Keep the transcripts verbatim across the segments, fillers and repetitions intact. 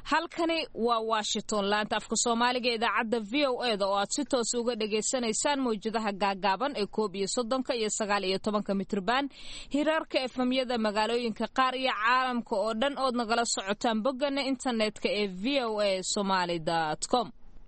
halkani waa Washington laanta afka Soomaaliga idaacada V O A da oo aad si toos uga dhageysanaysaan mowjadaha gaagaaban ee koob iyo soddonka iyo sagaal iyo tobanka mitirban hirarka F M-yada magaalooyinka qaar iyo caalamka oo dhan oo nagala socotaan bogana internetka ee v o a somali dot com.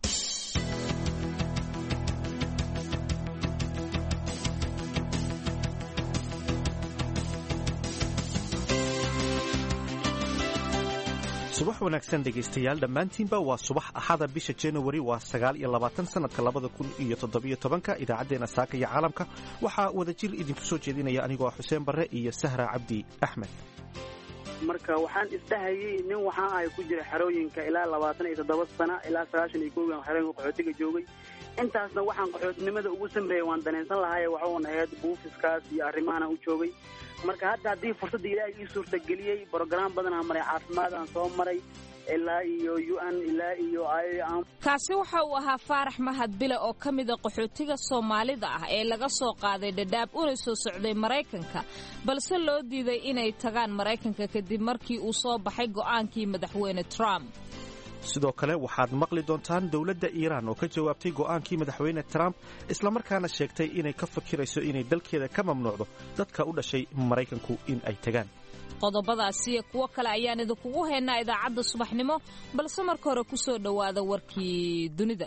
subax wanaagsan dhegaystayaal dhammaantiinba waa subax axada bisha January waa sagaal iyo labaatan sanadka labada kun iyo toddobiyo tobanka idaacadeena saaka iyo caalamka waxaa wada jir idinku soo jeedinaya anigoo ah Xuseen Barre iyo Sahra Cabdi Axmed. marka waxaan isdahayay nin waxaan ahay ku jira xarooyinka ilaa labaatan iyo toddoba sano ilaa sagaashan iyo kow xarooyinka qaxootiga joogay intaasna waxaan qaxootinimada ugu sameeyay waan danaysan lahaay waxaan ahayd buufiskaas iyo arrimahan u joogay marka hadda hadii fursad ilaahay ii suurta galiyay program badan aan maray caafimaad aan soo maray ilaa iyo U N ilaa iyo I A M kaasi waxa uu ahaa Faarax Mahad Bile oo kamid ah qaxootiga Soomaalida ah ee laga soo qaaday Dadaab una soo socday Mareykanka balse loo diiday inay tagaan Mareykanka kadib markii uu soo baxay go'aankii madaxweyne Trump. sidoo kale waxaad maqli doontaan dawladda Iiraan oo ka jawaabtay go'aankii madaxweyne Trump isla markaana sheegtay inay ka fakirayso inay dalkeeda ka mamnuucdo dadka u dhashay Mareykanku in ay tagaan. qodobadaasi iyo kuwa kale ayaan idinku haynaa idaacada subaxnimo balse marka hore ku soo dhawaada warkii dunida.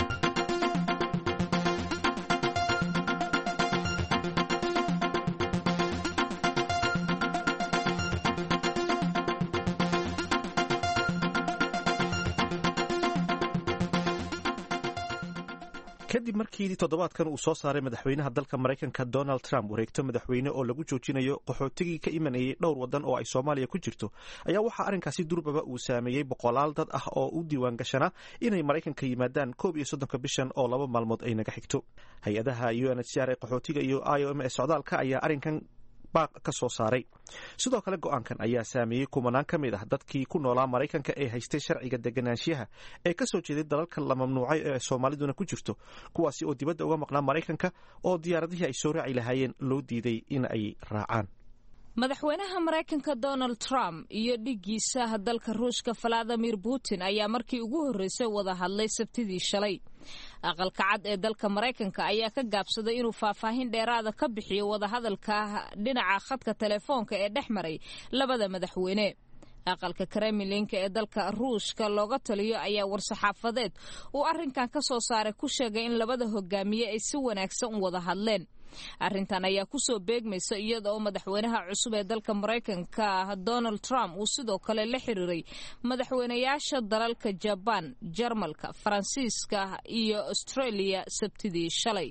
kadib markii toddobaadkan uu soo saaray madaxweynaha dalka Mareykanka Donald Trump wareegto madaxweyne oo lagu joojinayo qaxootigii ka imanayay dhowr wadan oo ay Soomaaliya ku jirto ayaa waxa arrinkaasi durbaba uu saameeyay boqolaal dad ah oo u diiwaan gashana inay Mareykanka yimaadaan koob iyo soddonka bishan oo laba maalmood ay naga xigto. hay-adaha U N H C R ee qaxootiga iyo I O M ee socdaalka ayaa arrinkan baaq ka soo saaray. sidoo kale go'aankan ayaa saameeyay kumanaan ka mid ah dadkii ku noolaa Mareykanka ee haystay sharciga deganaanshiyaha ee ka soo jeeday dalalka la mamnuucay ee Soomaaliduna ku jirto kuwaasi oo dibadda uga maqnaa Mareykanka oo diyaaradihii ay soo raaci lahaayeen loo diiday in ay raacaan. madaxweynaha Mareykanka Donald Trump iyo dhigiisa dalka Ruushka Vladimir Putin ayaa markii ugu horeysay wada hadlay Sabtidii shalay. aqalka cad ee dalka Mareykanka ayaa ka gaabsaday inuu faahfaahin dheeraad ah ka bixiyo wada hadalka dhinaca khadka telefoonka ee dhexmaray labada madaxweyne. aqalka Kremlinka ee dalka Ruushka looga taliyo ayaa war-saxaafadeed uu arrinkan ka soo saaray ku sheegay in labada hogaamiye ay si wanaagsan u wada hadleen. arrintan ayaa ku soo beegmaysa iyada oo madaxweynaha cusub ee dalka Mareykanka Donald Trump uu sidoo kale la xiriiray madaxweynayaasha dalalka Japan, Jarmalka, Faransiiska iyo Australia Sabtidii shalay.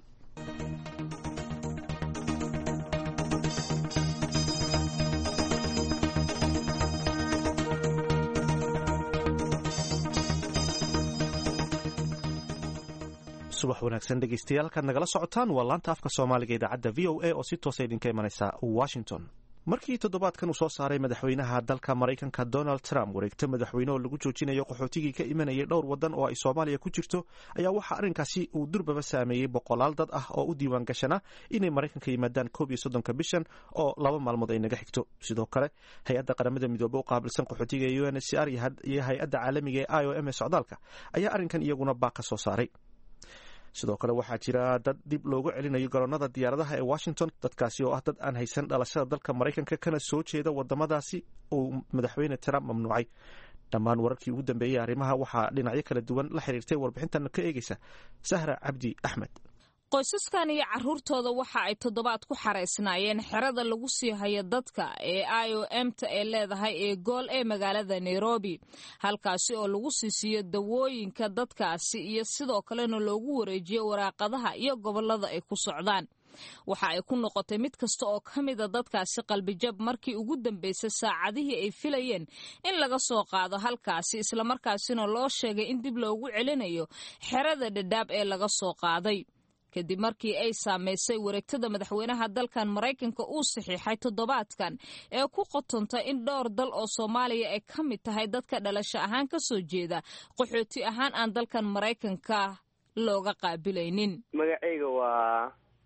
subax wanaagsan dhegaystayaal ka nagala socotaan waa laanta afka Soomaaliga idaacada V O A oo si toos ah idinka imanaysa Washington. markii toddobaadkan uu soo saaray madaxweynaha dalka Mareykanka Donald Trump wareegto madaxweyne oo lagu joojinayo qaxootigii ka imanayay dhowr wadan oo ay Soomaaliya ku jirto ayaa waxa arrinkaasi uu durbaba saameeyay boqolaal dad ah oo u diiwaan gashana inay Mareykanka yimaadaan koob iyo soddonka bishan oo laba maalmood ay naga xigto. sidoo kale hay-adda qaramada midoobay oo qaabilsan qaxootiga U N H C R iyo hay-adda caalamiga ee I O M ee socdaalka ayaa arrinkan iyaguna baaq ka soo saaray. sidoo kale waxaa jira dad dib loogu celinayo garoonada diyaaradaha ee Washington dadkaasi oo ah dad aan haysan dhalashada dalka Mareykanka kana soo jeeda wadamadaasi uu madaxweyne Trump mamnuucay. dhammaan wararkii ugu dambeeyay arrimaha waxaa dhinacyo kala duwan la xiriirtay warbixintan ka eegaysa Sahra Cabdi Axmed. qoysaskan iyo caruurtooda waxa ay toddobaad ku xareysnaayeen xerada lagu sii hayo dadka ee I O M-ta ee leedahay ee gool ee magaalada Nairobi halkaasi oo lagu siisiyo dawooyinka dadkaasi iyo sidoo kalena loogu wareejiyo waraaqadaha iyo gobolada ay ku socdaan. waxa ay ku noqotay mid kasta oo ka mid a dadkaasi qalbijab markii ugu dambeysay saacadihii ay filayeen in laga soo qaado halkaasi isla markaasina loo sheegay in dib loogu celinayo xerada Dadaab ee laga soo qaaday. kadib markii ay saameysay wareegtada madaxweynaha dalkan Mareykanka uu saxiixay toddobaadkan ee ku qotonta in dhowr dal oo Soomaaliya ay ka mid tahay dadka dhalasho ahaan ka soo jeeda qaxooti ahaan aan dalkan Mareykanka looga qaabilaynin. magacayga waa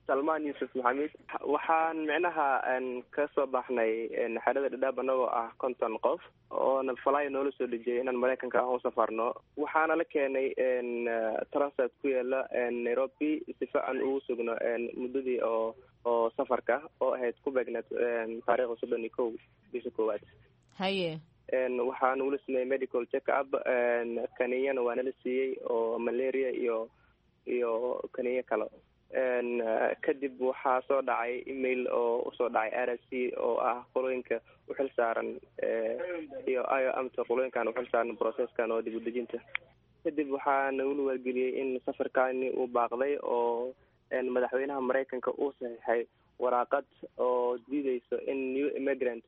salmaan yuusuf maxamed. waxaan micnaha ka soo baxnay xerada dhadhaab anagoo ah konton qof oona falay noola soo dhejiyay inaan maraykanka aan u safarno. waxaana la keenay transit ku yaala nairobi sifa aan ugu sugno muddadii oo oo safarka oo ahayd ku beegneed taariikhda soddon iyo kow bisha koowaad. haye waxaa nagula sameeyey medical check up, kaniiyana waa nala siiyey oo malaria iyo iyo kaniiyo kale. kadib waxaa soo dhacay email oo usoo dhacay r s c oo ah qolooyinka uxil saaran iyo io amta qolooyinkan uxil saaran processkan oo dib u dejinta. kadib waxaa nagula wargeliyey in safarkaani uu baaqday oo madaxweynaha maraykanka uu saxiixay waraaqad oo diideyso in new immigrants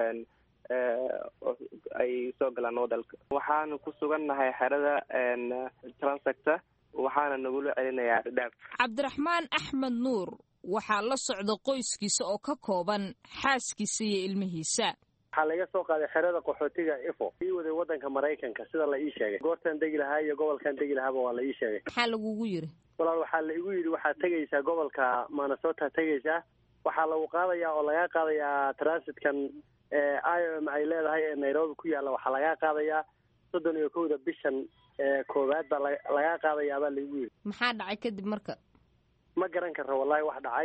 ay soo galaan wadalka. waxaana ku sugannahay xerada transacta waxaana nagula celinayaa dhadhaab. cabdiraxmaan axmed nuur waxaa la socda qoyskiisa oo ka kooban xaaskiisa iyo ilmihiisa. waxaa laga soo qaaday xerada qaxootiga ifo ii waday wadanka maraykanka sida la ii sheegay. goortaan degi lahaa iyo gobolkan degi lahaaba waa la ii sheegay. maxaa lagugu yiri? walaal waxaa la igu yidhi waxaad tegaysaa gobolka Minnesota tegaysaa, waxaa lagu qaadayaa oo laga qaadayaa transitkan I O M ay leedahay ee Nairobi ku yaala. waxaa laga qaadayaa soddon iyo kowda bishan koowaad baa laga qaadayaa baa lagu yiri. maxaa dhacay kadib marka? ma garan karro wallahi wax dhacay.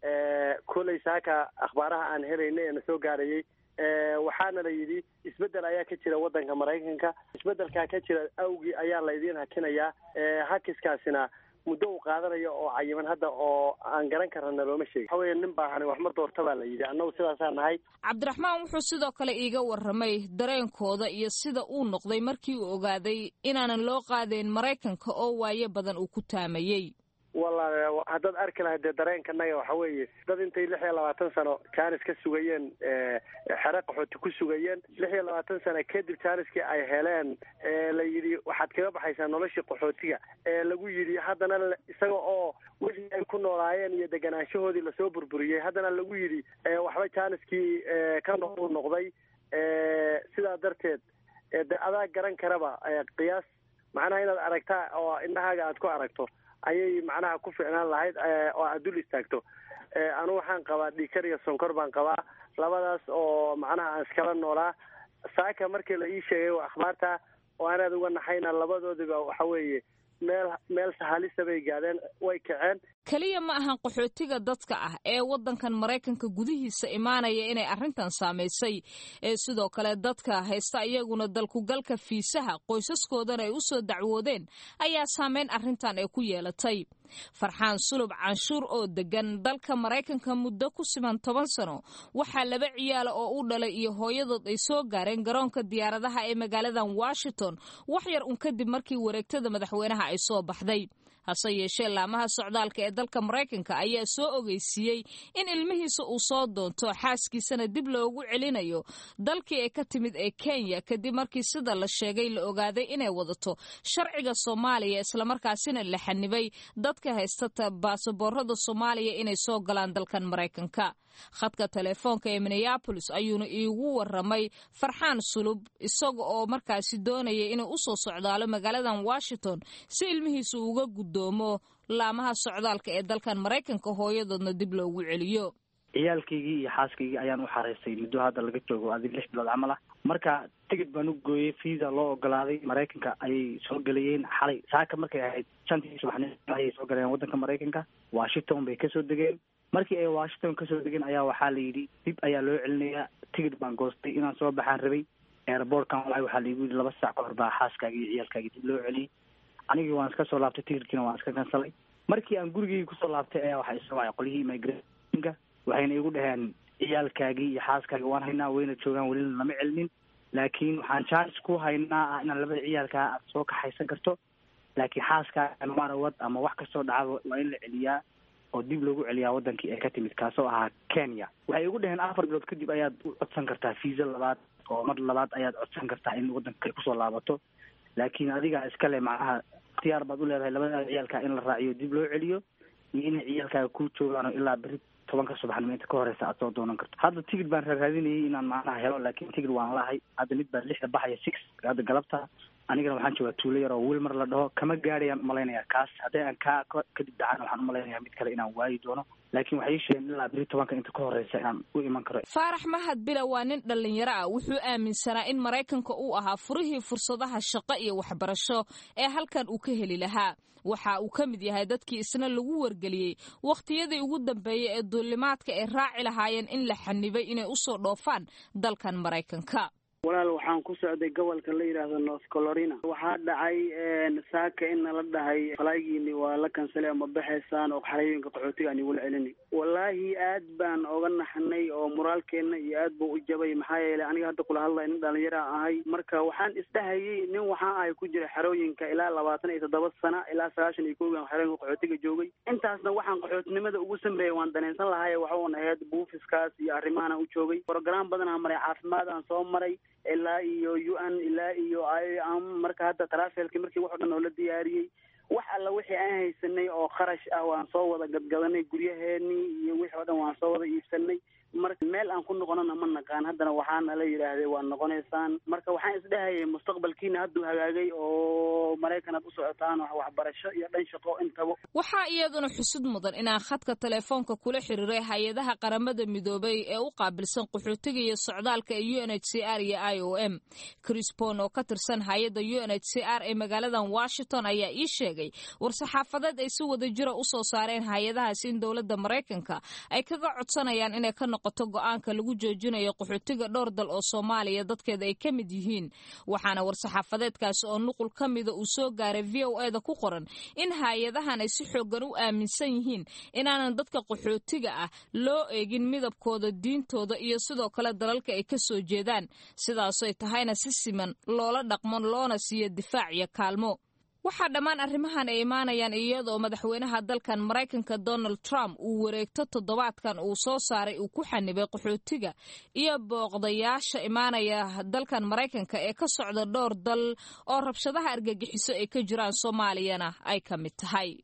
kolay saaka akhbaaraha aan helaynay ee na soo gaarayay waxaana la yidhi isbeddel ayaa ka jira waddanka maraykanka. isbeddelkaa ka jira awgii ayaa la idiin hakinayaa. hakiskaasina muddo uu qaadanayo oo cayiman hadda oo aan garan karana looma sheegin. waxa weeye nin baahani wax ma doorta baa la yidhi. annagu sidaasaa nahay. cabdiraxmaan wuxuu sidoo kale iiga warramay dareenkooda iyo sida uu noqday markii uu ogaaday inaanan loo qaadayn maraykanka oo waayo badan uu ku taamayey. wallaahi haddaad arki lahayd dee dareenkanaga waxa weeye dad intay lix iyo labaatan sano jaanis ka sugayeen xero qaxooti ku sugayeen, lix iyo labaatan sano kadib jaaniskii ay heleen la yidhi waxaad kaga baxaysaa noloshii qaxootiga ee lagu yidhi haddana isaga oo wixii ay ku noolaayeen iyo deganaanshahoodii lasoo burburiyey haddana lagu yidhi waxba jaaniskii ka noqu noqday. sidaa darteed de adaa garan karaba qiyaas macnaha inaad aragtaa oo indhahaaga aad ku aragto ayay macnaha ku ficnaan lahayd oo aad dul istaagto. anu waxaan qabaa dhiikar iyo sonkor baan qabaa, labadaas oo macnaha aan iskala noolaa. saaka markii la ii sheegay akhbaarta oo aanaad uga naxayna labadoodiba waxa weeye meel meel sahalisa bay gaadeen, way kaceen. keliya ma ahan qaxootiga dadka ah ee waddankan maraykanka gudihiisa imaanaya inay arrintan saamaysay, ee sidoo kale dadka haysta iyaguna dalkugalka fiisaha qoysaskoodana ay u soo dacwoodeen ayaa saameyn arrintan ay ku yeelatay. farxaan sulub canshuur oo degan dalka maraykanka muddo ku siman toban sano waxaa laba ciyaala oo u dhalay iyo hooyadood ay soo gaareen garoonka diyaaradaha ee magaaladan Washington wax yar un kadib markii wareegtada madaxweynaha ay soo baxday. hase yeeshee laamaha socdaalka ee dalka maraykanka ayaa soo ogeysiiyey in ilmihiisa uu soo doonto xaaskiisana dib loogu celinayo dalkii ay ka timid ee Kenya kadib markii sida la sheegay la ogaaday inay wadato sharciga Soomaaliya islamarkaasina la xanibay dadka haysta baasaboorada Soomaaliya inay soo galaan dalkan maraykanka. khadka telefoonka ee Minneapolis ayuuna iigu warramay Farxaan Sulub isaga oo markaasi doonaya inuu u soo socdaalo magaaladan Washington si ilmihiisa uga gudoomo laamaha socdaalka ee dalkan maraykanka hooyadoodna dib loogu celiyo. ciyaalkaygii iyo xaaskaygii ayaan u xareystay muddo hadda laga joogo adig lix bilood camal ah. marka tigid baan u gooyey, visa loo ogolaaday, maraykanka ayay soo gelayeen xalay saaka markay ahayd shantii subaxnimo ayay soo galeen waddanka maraykanka. Washington bay kasoo degeen. markii ay Washington kasoo degeen ayaa waxaa la yidhi dib ayaa loo celinayaa. tigid baan goostay inaan soo baxaan rabay. airportkan walahi waxaa la igu yidhi laba saac ka hor baa xaaskaagii iyo ciyaalkaagii dib loo celiyey. anigii waan iska soo laabtay, tigidkiina waan iska kansalay. markii aan gurigii kusoo laabtay ayaa waxaa isoo wacay qolyihii immigrationka waxayna igu dhaheen ciyaalkaagii iyo xaaskaagii waan haynaa, wayna joogaan, welina lama celinin, laakiin waxaan chance ku haynaa ah inaan labada ciyaalkaa aad soo kaxaysan karto, laakiin xaaskaaga marawad ama wax kastoo dhacaba waa in la celiyaa oo dib loogu celiyaa wadankii ay ka timid kaasoo ahaa Kenya. waxay igu dhaheen afar bilood kadib ayaad u codsan kartaa visa labaad oo mar labaad ayaad codsan kartaa in wadanka kusoo laabato, laakiin adiga iskale macnaha ikhtiyaar baad u leedahay labada ciyaalkaa in la raaciyo dib loo celiyo iyo inay ciyaalkaaga ku joogaan ilaa beri tobanka subaxnimo inta ka horeysa aad soo doonan karto. hadda tigid baan raadinayay inaan macnaha helo, laakiin tigid waan lahay. hadda mid baa lixda baxaya six hadda galabta, anigana waxaan joogaa tuulo yar oo Wilmar la dhaho, kama gaadhayaan umalaynaya kaas. haddii aan kaa kadib dhacaan waxaan umalaynaya mid kale inaan waayi doono. laakiin waxay sheegeen ilaa beri tobanka inta ka horeysa inaan u iman karo. Faarax Mahad Bila waa nin dhalinyaro ah, wuxuu aaminsanaa in Maraykanka uu ahaa furihii fursadaha shaqo iyo waxbarasho ee halkan uu ka heli lahaa. waxa uu ka mid yahay dadkii isna lagu wargeliyey waqtiyadii ugu dambeeyay ee duulimaadka ay raaci lahaayeen in la xanibay inay u soo dhoofaan dalkan Maraykanka. walaal waxaan ku socday gobolka la yiraahdo North Carolina. waxaa dhacay saaka in la dhahay falaayiini waa la kansalay ama baxaysan oo xarayinka qaxootiga aan wala celini. wallahi aad baan oga naxnay oo moraalkeena iyo aad buu u jabay maxaa yeelay aniga hadda kula hadlay in dhalinyaro ahay. marka waxaan isdahayay nin waxaan ahay ku jira xarooyinka ilaa labaatan iyo toddoba sano ilaa sagaashan iyo kow aan xarayinka qaxootiga joogay. intaasna waxaan qaxootinimada ugu sameeyay waan daneysan lahaay waxaan ahayd buufiskaas iyo arrimahan u joogay. program badan aan maray caafimaad aan soo maray ilaa iyo U N ilaa iyo I am marka hadda travelki markii wax dhan oo la diyaariyay wax alla wixii aan haysanay oo kharash ah waan soo wada gadgadanay guryaheeni iyo wixii oo dhan waan soo wada iibsanay. marka meel aan ku noqonana ma naqaan haddana waxaana la yidhaahday waa noqonaysaan. marka waxaan isdhahayay mustaqbalkiina hadduu hagaagay oo Maraykanad u socotaan wax waxbarasho iyo dhan shaqo intaba. waxaa iyaduna xusud mudan inaan khadka telefoonka kula xiriiray hay-adaha qaramada midoobay ee u qaabilsan qaxootiga iyo socdaalka ee U N H C R iyo I O M. Chris Pon oo ka tirsan hay-adda U N H C R ee magaaladan Washington ayaa ii sheegay war-saxaafadeed ay si wada jira u soo saareen hay-adahaas in dowladda Maraykanka ay kaga codsanayaan inay ka noqoto go'aanka lagu joojinayo qaxootiga dhowr dal oo Soomaaliya dadkeeda ay ka mid yihiin. waxaana war-saxaafadeedkaas oo nuqul ka mida uu soo gaaray V O A da ku qoran in hay-adahan ay si xoogan u aaminsan yihiin inaanan dadka qaxootiga ah loo eegin midabkooda, diintooda iyo sidoo kale dalalka ay ka soo jeedaan, sidaasoo tahayna si siman loola dhaqmo loona siiyo difaac iyo kaalmo. waxaa dhammaan arrimahan ay imaanayaan iyadoo madaxweynaha dalkan Maraykanka Donald Trump uu wareegto toddobaadkan uu soo saaray uu ku xanibay qaxootiga iyo booqdayaasha imaanaya dalkan Maraykanka ee ka socda dhowr dal oo rabshadaha argagixiso ay ka jiraan, Soomaaliyana ay ka mid tahay.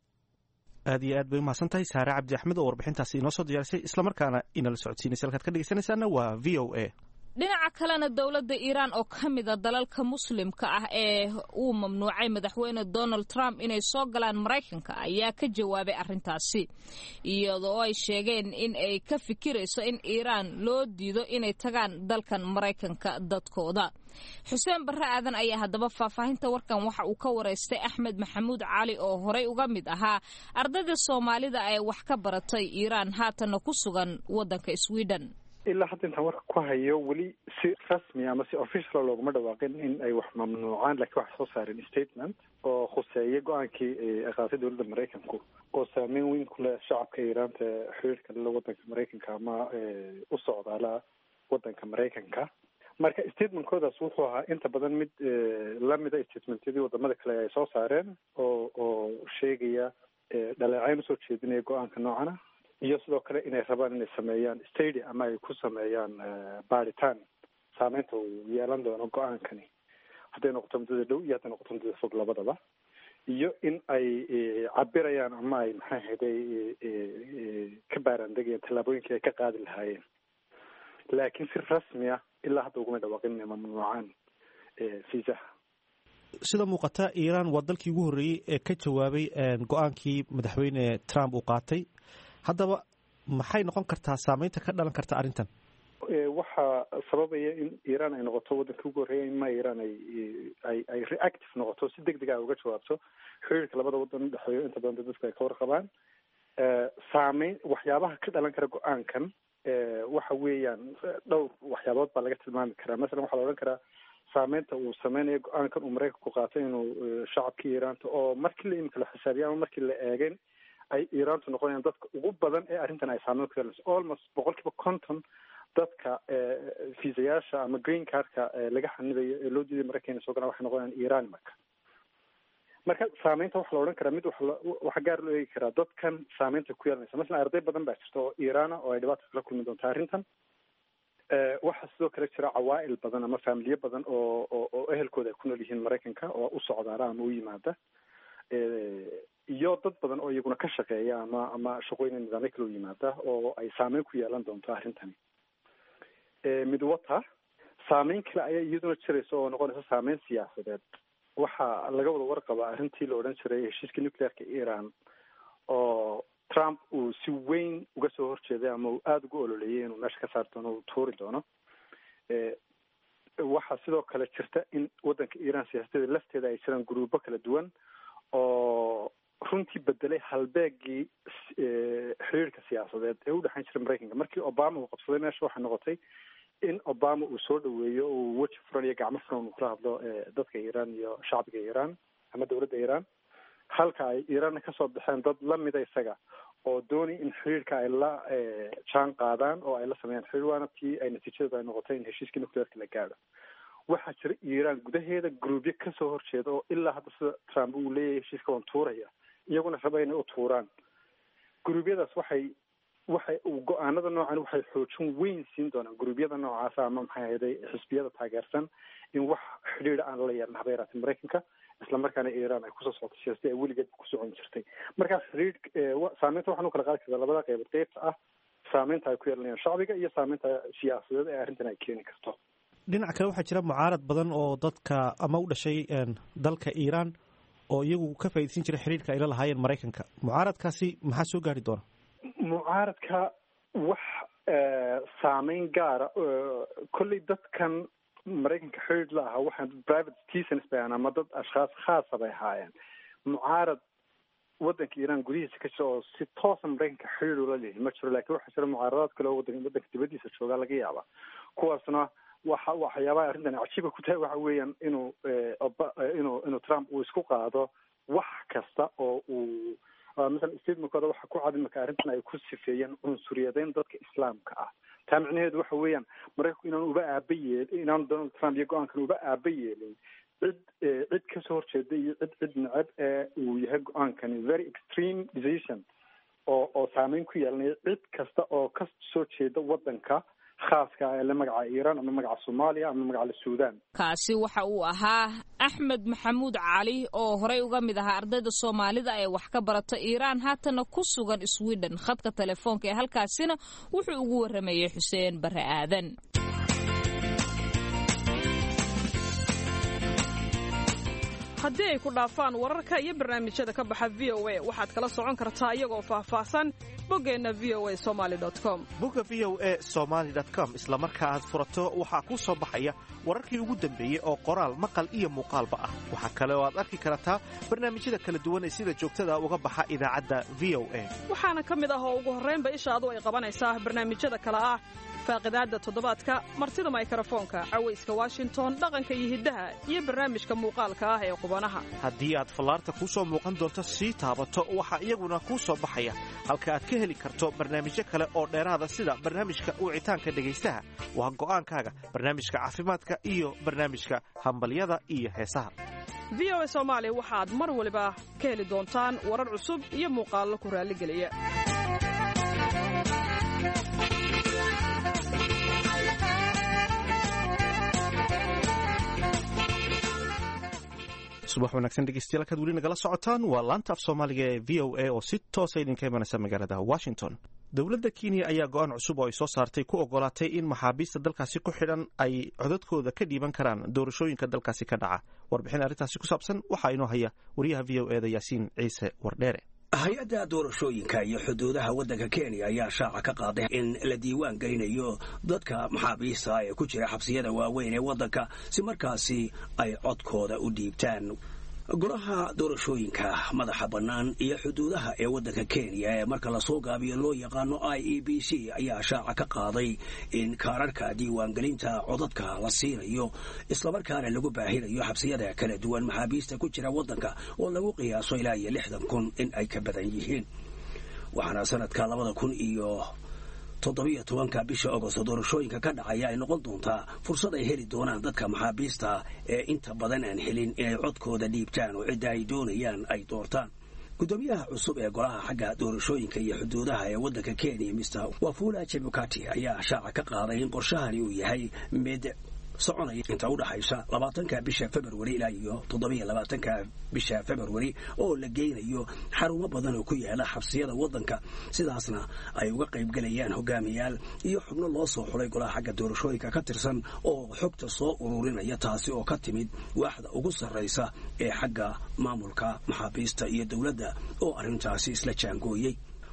aad iyo aad bay umahadsan tahay Saare Cabdi Axmed oo warbixintaasi inoo soo diyaarisay islamarkaana inala socodsiinaysa. halkaad ka dhegeysanaysaana waa V O A. dhinaca kalena dowladda Iiraan oo ka mid ah dalalka muslimka ah ee uu mamnuucay madaxweyne Donald Trump inay soo galaan Maraykanka ayaa ka jawaabay arrintaasi, iyadoo ay sheegeen in ay ka fikirayso in Iiraan loo diido inay tagaan dalkan Maraykanka dadkooda. Xuseen Barre Aadan ayaa haddaba faahfaahinta warkan waxa uu ka wareystay Axmed Maxamuud Cali oo horey uga mid ahaa ardayda Soomaalida ee wax ka baratay Iiraan haatana ku sugan waddanka Sweden. ilaa hadda intaan warka ku hayo weli si rasmi ama si official looguma dhawaaqin in ay wax mamnuucaan, laakiin waxay soo saareen statement oo khuseeya go-aankii ay qaatay dowladda Maraykanku oo saameyn weyn ku leh shacabka Iiraanta xiriirka la waddanka Maraykanka ama u socdaala waddanka Maraykanka. marka statementkoodaas wuxuu ahaa inta badan mid lamida statementyadii wadamada kale ay soo saareen oo oo sheegaya dhaleecayn usoo jeedinaya go-aanka noocana iyo sidoo kale inay rabaan inay sameeyaan study ama ay ku sameeyaan baaritaan saameynta uu yeelan doono go-aankani hadday noqoto muddada dhow iyo hadday noqoto muddada fog labadaba, iyo in ay cabirayaan ama ay maxaa ahayday ka baaraandegayaan tallaabooyinkii ay ka qaadi lahaayeen. laakiin si rasmi ah ilaa hadda uguma dhawaaqin inay mamnuucaan fiisaha. sida muuqata Iiraan waa dalkii ugu horreeyey ee ka jawaabay go-aankii madaxweyne Trump uu qaatay. haddaba maxay noqon kartaa saameynta ka dhalan karta arrintan? waxaa sababaya in Iiraan ay noqoto waddankii ugu horreeya in ma Iiraan ay ay ay reactive noqoto, si deg deg ah uga jawaabto xiriirka labada waddan dhexeeyo inta badan dadku ay ka warqabaan. saameyn waxyaabaha ka dhalan kara go-aankan waxa weeyaan dhowr waxyaabood baa laga tilmaami karaa. masalan waxaa la odhan karaa saameynta uu sameynayo go-aankan uu Maraykanku qaatay inuu shacabkii Iiraanta oo markii la imika la xisaabiya ama markii la eegeen ay Iiraantu noqonayaan dadka ugu badan ee arrintan ay saameyn ku yeelanayso. almost boqol kiiba konton dadka fiisayaasha ama green cardka laga xanibayo ee loo diiday Maraykanka soo galaan waxay noqonayaan Iiraan. marka marka saameynta waxaa la odhan karaa mid waxa gaar loo eegi karaa dadkan saameynta ku yeelanaysa. masalan arday badan baa jirta oo Iiraana oo ay dhibaato kala kulmi doonta arrintan. waxaa sidoo kale jira cawaa'il badan ama faamiliye badan oo oo ehelkooda ay ku nool yihiin Maraykanka oo u socdaala ama u yimaada, iyo dad badan oo iyaguna ka shaqeeya ama ama shaqooyin nidaamyo kale u yimaada oo ay saameyn ku yeelan doonto arrintani. mid wata saameyn kale ayaa iyaduna jiraysa oo noqonaysa saameyn siyaasadeed. waxaa laga wada warqabaa arrintii la odhan jiray heshiiska nuclearka Iran oo trump uu si weyn uga soo horjeeday ama uu aada uga ololeeyay inuu meesha ka saari doono uu tuuri doono waxaa sidoo kale jirta in waddanka iiraan siyaasadeeda lafteeda ay jiraan guruubo kala duwan oo runtii bedelay halbeegii xiriirka siyaasadeed ee u dhexayn jiray maraykanka markii obama uu qabsaday meesha waxay noqotay in obama uu soo dhaweeyo uu weji furan iyo gacmo furan uu kula hadlo dadka iiraan iyo shacbiga iiraan ama dawladda iiraan halka ay iiraanna kasoo baxeen dad lamida isaga oo doonay in xiriirka ay la jaan qaadaan oo ay la sameeyaan xiriir waana tii ay natiijada ay noqotay in heshiiskii nuclearka la gaadho waxaa jira iiraan gudaheeda gruubyo kasoo horjeeda oo ilaa hadda sida trump uu leeyahay heshiiska waan tuuraya iyaguna raba inay u tuuraan gruubyadaas waxay waxay go-aanada noocan waxay xoojin weyn siin doonaan gruubyada noocaasa ama maxay ahayday xisbiyada taageersan in wax xidhiidha aan la yeelan haba yaraatay maraykanka isla markaana iiraan ay kusoo socotay siyaasada ay weligeed ku socon jirtay markaas xidhiidh saameynta waxaan u kala qaadi kartaa labada qeybood qeybta ah saameynta ay ku yeelanayaan shacbiga iyo saameynta siyaasadeed ee arrintan ay keeni karto dhinaca kale waxaa jira mucaarad badan oo dadka ama u dhashay dalka iiraan oo iyagu ka faa'iidaysan jiray xiriirka ay la lahaayeen maraykanka mucaaradkaasi maxaa soo gaari doona mucaaradka wax saameyn gaara kolley dadkan maraykanka xiriir la ahaa waxaan private citizens bay ahaan ama dad ashkhaas khaasa bay ahaayeen mucaarad waddanka iiraan gudihiisa ka jira oo si toosa maraykanka xiriir ula leeyahay ma jiro laakiin waxaa jira mucaaradaad kale oo wadanka waddanka dibaddiisa joogaa laga yaabaa kuwaasna waxa waxyaabaha arrintan cajiiba ku tahay waxa weeyaan inuu inuu inuu trump uu isku qaado wax kasta oo uu masalan statementkooda waxa ku cad marka arrintan ay ku sifeeyeen cunsuriyadeyn dadka islaamka ah taa micnaheedu waxa weeyaan maraykanku inaan uba aaba yeel inaan donald trump iyo go-aankan uba aaba yeelin cid cid kasoo horjeeda iyo cid cid necab ee uu yahay go-aankani very extreme decision oo oo saameyn ku yeelanaya cid kasta oo ka soo jeeda waddanka khaaska ee la magaca iiraan ama magaca soomaaliya ama magaca suudaan kaasi waxa uu ahaa axmed maxamuud cali oo horey uga mid ahaa ardayda soomaalida ee wax ka barata iiraan haatana ku sugan sweden khadka telefoonka ee halkaasina wuxuu ugu waramayay xuseen bare aadan haddii ay ku dhaafaan wararka iyo barnaamijyada ka baxa v o a waxaad kala socon kartaa iyagoo faahfaahsan boggeenna v o a somaali dot com bogga v o a somaali dot com isla marka aad furato waxaa kuu soo baxaya wararkii ugu dambeeyey oo qoraal maqal iyo muuqaalba ah waxaa kale oo aad arki kartaa barnaamijyada kala duwan ee sida joogtada uga baxa idaacadda v o a waxaana ka mid ah oo ugu horraynba ishaadu ay qabanaysaa barnaamijyada kale ah faaqidaadda toddobaadka martida mikrofoonka cawayska washington dhaqanka iyo hiddaha iyo barnaamijka muuqaalka ah ee qubanaha haddii aad fallaarta kuu soo muuqan doonto sii taabato waxaa iyaguna kuu soo baxaya halka aad ka heli karto barnaamijyo kale oo dheeraada sida barnaamijka wicitaanka dhegaystaha waa go'aankaaga barnaamijka caafimaadka iyo barnaamijka hambalyada iyo heesaha v o a soomaali waxaad mar waliba ka heli doontaan warar cusub iyo muuqaallo ku raalligeliya subax wanaagsan dhegeystayaal kaad weli nagala socotaan waa laanta af soomaaliga ee v o a oo si toosa idinka imanaysa magaalada washington dowladda kenya ayaa go-aan cusub oo ay soo saartay ku ogolaatay in maxaabiista dalkaasi ku xidhan ay codadkooda ka dhiiban karaan doorashooyinka dalkaasi ka dhaca warbixin arrintaasi ku saabsan waxaa inoo haya wariyaha v o e da yaasiin ciise wardheere hay-adda doorashooyinka iyo xuduudaha waddanka kenya ayaa shaaca ka qaaday in la diiwaan gelinayo dadka maxaabiista ee ku jira xabsiyada waaweyn ee waddanka si markaasi ay codkooda u dhiibtaan golaha doorashooyinka madaxa bannaan iyo xuduudaha ee waddanka kenya ee marka lasoo gaabiyo loo yaqaano i e b c ayaa shaaca ka qaaday in kaararka diiwaangelinta codadka la siinayo islamarkaana lagu baahinayo xabsiyada kala duwan maxaabiista ku jira waddanka oo lagu qiyaaso ilaa iyo lixdan kun in ay ka badan yihiin waxaana sanadka labada kun iyo toddobiyo tobanka bisha agosto doorashooyinka ka dhacaya ay noqon doontaa fursad ay heli doonaan dadka maxaabiista ee inta badan aan helin inay codkooda dhiibtaan oo cidda ay doonayaan ay doortaan gudoomiyaha cusub ee golaha xagga doorashooyinka iyo xuduudaha ee waddanka kenya mister wafula chebukati ayaa shaaca ka qaaday in qorshahani uu yahay mid soconaya inta u dhaxaysa labaatanka bisha februari ilaa iyo toddobiyo labaatanka bisha februari oo la geynayo xarumo badan oo ku yaala xabsiyada waddanka sidaasna ay uga qaybgelayaan hogaamiyaal iyo xubno loo soo xulay golaha xagga doorashooyinka ka tirsan oo xogta soo ururinaya taasi oo ka timid waaxda ugu sarraysa ee xagga maamulka maxaabiista iyo dowladda oo arrintaasi isla jaangooyey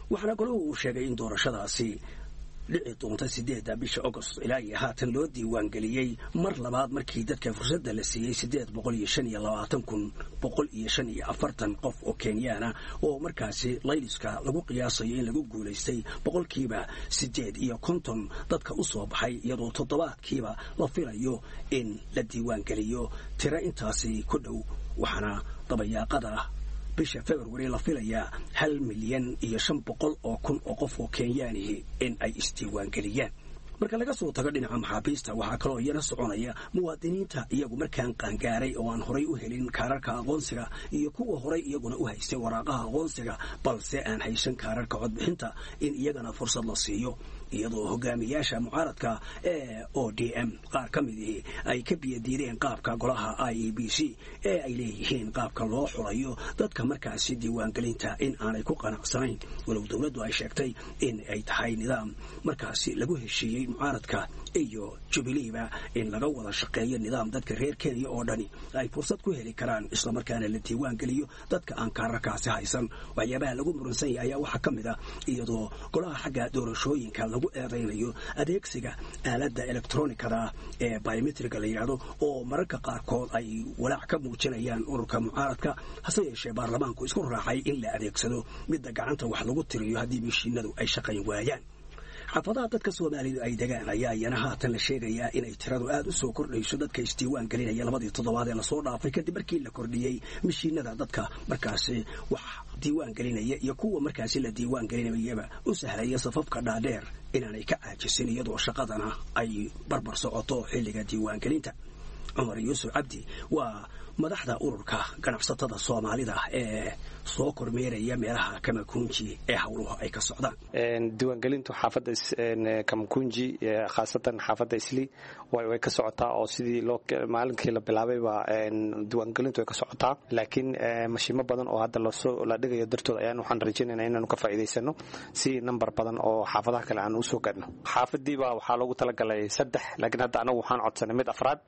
waxaana golahu uu sheegay in doorashadaasi dhici doonta sideedda bisha agost ilaa iyo haatan loo diiwaangeliyey mar labaad markii dadka fursadda la siiyey siddeed boqol iyo shan iyo labaatan kun boqol iyo shan iyo afartan qof oo kenyaana oo markaasi layliska lagu qiyaasayo in lagu guulaystay boqolkiiba siddeed iyo konton dadka u soo baxay iyadoo toddobaadkiiba la filayo in la diiwaangeliyo tiro intaasi ku dhow waxaana dabayaaqada bisha February la filayaa hal milyan iyo shan boqol oo kun oo qof oo Kenyaanihi in ay isdiiwaangeliyaan marka laga soo tago dhinaca maxaabiista waxaa kaloo iyana soconaya muwaadiniinta iyagu markaan qaangaaray oo aan horay u helin kaararka aqoonsiga iyo kuwa horay iyaguna u haystay waraaqaha aqoonsiga balse aan haysan kaararka codbixinta in iyagana fursad la siiyo iyadoo hogaamiyaasha mucaaradka ee O D M qaar ka midii ay ka biyadiireen qaabka golaha I E B C ee ay leeyihiin qaabka loo xulayo dadka markaasi diiwaangelinta in aanay ku qanacsanayn walow dowladdu ay sheegtay in ay tahay nidaam markaasi lagu heshiiyey mucaaradka iyo Jubileeba in laga wada shaqeeyo nidaam dadka reer Kenya oo dhani ay fursad ku heli karaan isla markaana la diiwaangeliyo dadka aan kaararkaasi haysan waxyaabaha lagu muransan yahay ayaa waxaa ka mid ah iyadoo golaha xagga doorashooyinka lagu eedeynayo adeegsiga aaladda elektronikada ee biometriga la yidhaahdo oo mararka qaarkood ay walaac ka muujinayaan ururka mucaaradka hase yeeshee baarlamaanku isku raacay in la adeegsado midda gacanta wax lagu tiriyo haddii mishiinadu ay shaqayn waayaan xaafadaha dadka Soomaalidu ay degaan ayaa iyana haatan la sheegayaa inay tiradu aad u soo kordhayso dadka isdiiwaan gelinaya labadii toddobaad ee la soo dhaafay kadib markii la kordhiyey mishiinada dadka markaasi wax diiwaan gelinaya iyo kuwa markaasi la diiwaan gelinayaba u sahlaya safafka dhaadheer inaanay ka caajisin iyadoo shaqadana ay barbar socoto xilliga diiwaan gelinta Umar Yuusuf Cabdi waa madaxda ururka ganacsatada Soomaalida ee soo kormeeraya meelaha Kamakunji ee hawluhu ay ka socdaan een diiwaangelintu xaafadda Kamakunji khaasatan xaafadda Isli way way ka socotaa oo sidii loo maalinkii la bilaabay ba een diiwaangelintu way ka socotaa laakiin mashiimo badan oo hadda la soo la dhigayo dartood ayaan waxaan rajaynaynaa inaanu ka faa'iideysano si number badan oo xaafadaha kale aan u soo gaadhno xaafadiiba waxaa loogu talagalay saddex laakiin hadda anagu waxaan codsanay mid afraad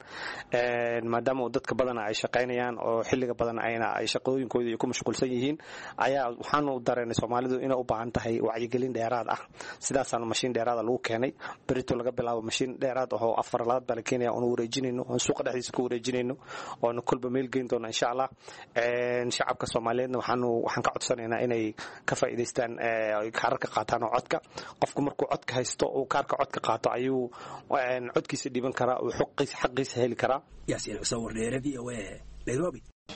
een maadaama dadka badan ay shaqaynayaan oo xilliga badan ayna ay shaqooyinkooda ku mashquulsan yihiin ayaa waxaan u dareennay Soomaalidu inay u baahan tahay wacyigelin dheeraad ah sidaasaan mashiin dheeraad lagu keenay berito laga bilaabo mashiin dheeraad oo afar laad bal Kenya oo wareejinayno oo suuqa dhexdiisa ku wareejinayno oo kulba meel geyn doona insha Allah een shacabka Soomaaliyeedna waxaan waxaan ka codsanaynaa inay ka faa'iideystaan ee kaarka qaataan codka qofku markuu codka haysto oo kaarka codka qaato ayuu een codkiisa dhiban karaa oo xuquuqiisa xaqiisa heli karaa yaasiin sawir dheeradii oo Nairobi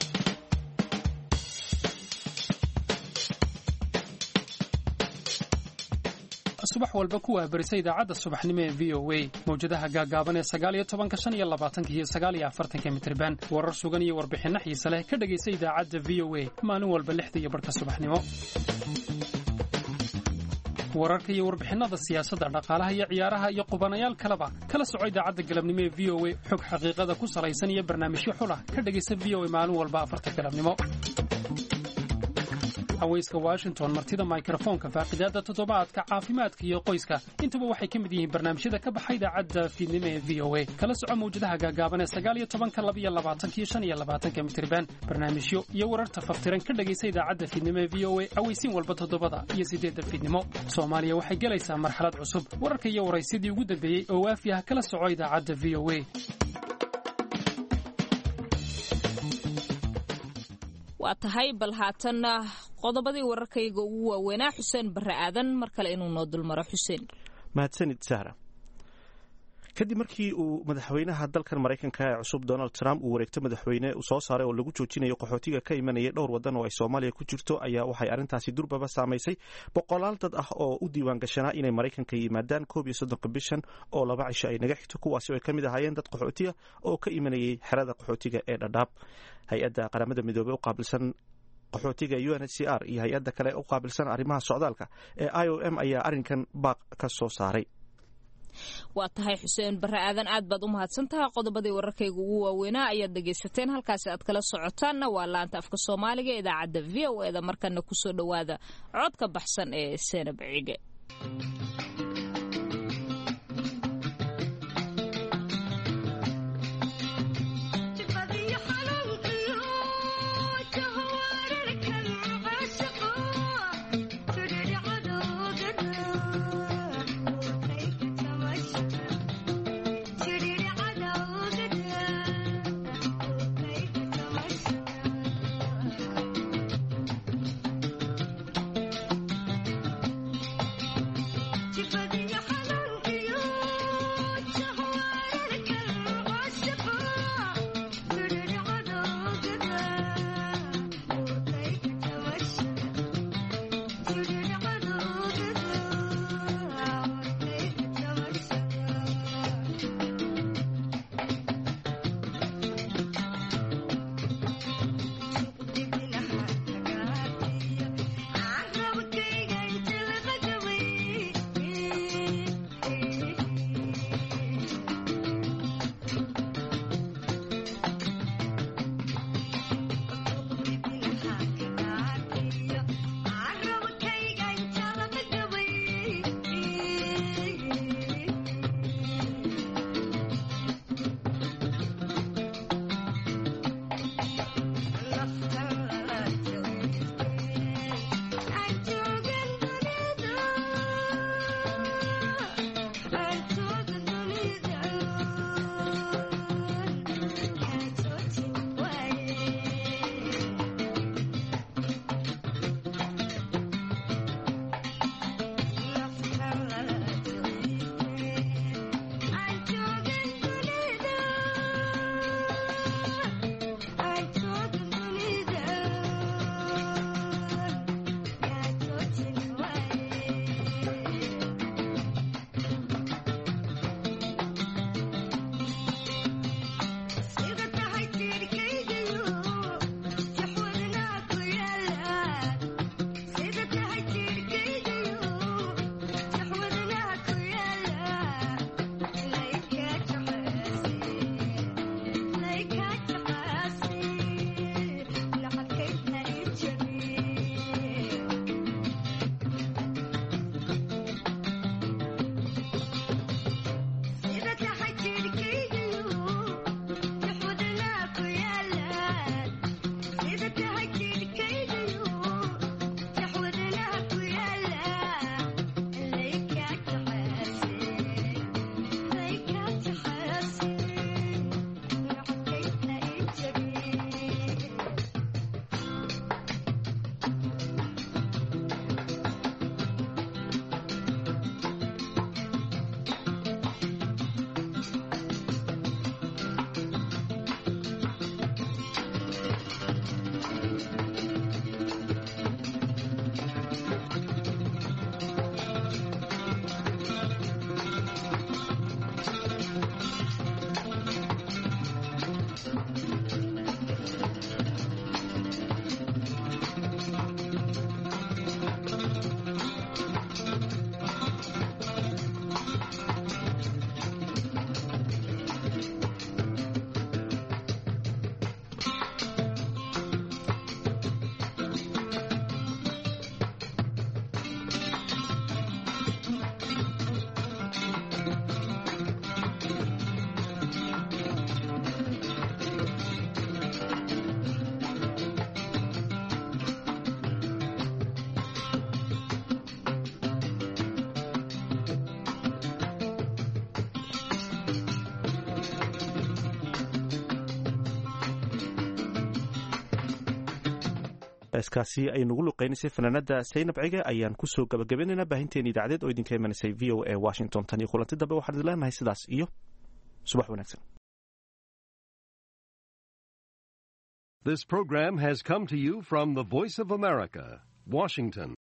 subax walba ku waabarisay idaacadda subaxnimo ee V O A mawjadaha gaagaaban ee sagaal iyo tobanka shan iyo labaatanka iyo sagaal iyo afartanka mitirban warar sugan iyo warbixinno xiise leh ka dhegaysa idaacadda V O A maalin walba lixda iyo barka subaxnimo wararka iyo warbixinada siyaasadda dhaqaalaha iyo ciyaaraha iyo qubanayaal kaleba kala soco idaacadda galabnimo ee V O A xog xaqiiqada ku salaysan iyo barnaamijyo xula ka dhegaysa V O A maalin walba afarta galabnimo hawayska Washington martida microphone-ka faaqidaada toddobaadka caafimaadka iyo qoyska intuba waxay ka mid yihiin barnaamijyada ka baxay idaacadda fiidnimo ee V O A kala soco mawjadaha gaagaaban ee sagaal iyo tobanka laba iyo labaatanka iyo shan iyo labaatanka mitirban barnaamijyo iyo wararta faftiran ka dhagaysa idaacadda fiidnimo ee V O A awaysiin walba toddobada iyo sideedda fiidnimo Soomaaliya waxay galaysaa marxalad cusub wararka iyo waraysidii ugu dambeeyay oo waafi ah kala soco idaacadda V O A waa tahay bal haatanna qodobadii wararkayga ugu waaweynaa Xuseen Barre Aadan mar kale inuu noo dulmaro Xuseen mahadsanid Sahra kadib markii uu madaxweynaha dalkan Mareykanka ee cusub Donald Trump uu wareegtay madaxweyne uu soo saaray oo lagu joojinayo qaxootiga ka imanaya dhowr wadan oo ay Soomaaliya ku jirto ayaa waxay arintaasi durbaba saameysay boqolaal dad ah oo u diiwaan gashanaa inay Mareykanka yimaadaan koob iyo soddon bishan oo laba cisho ay naga xigto kuwaasi oo ka mid ahaayeen dad qaxootiga oo ka imanayay xerada qaxootiga ee Dadaab hay-adda qaramada midoobay u qaabilsan qaxootiga U N H C R iyo hay-adda kale u qaabilsan arrimaha socdaalka ee I O M ayaa arrinkan baaq ka soo saaray waa tahay Xuseen Barre Aadan aad baad u mahadsantahay qodobadii wararkayga ugu waaweynaa ayaad dhagaysateen halkaasi aad kala socotaanna waa laanta afka Soomaaliga ee idaacadda V O A da markana ku soo dhawaada codka baxsan ee Seenab Cige Thank you. heeskaasi ay nagu luqeynaysay fanaanada saynab cige ayaan kusoo gabagabaynaynaa baahinteena idaacadeed oo idinka imanaysay v o a washington tan iyo kulanti dambe waxaan idin leenahay sidaas iyo subax wanaagsan. This program has come to you from the Voice of America, Washington.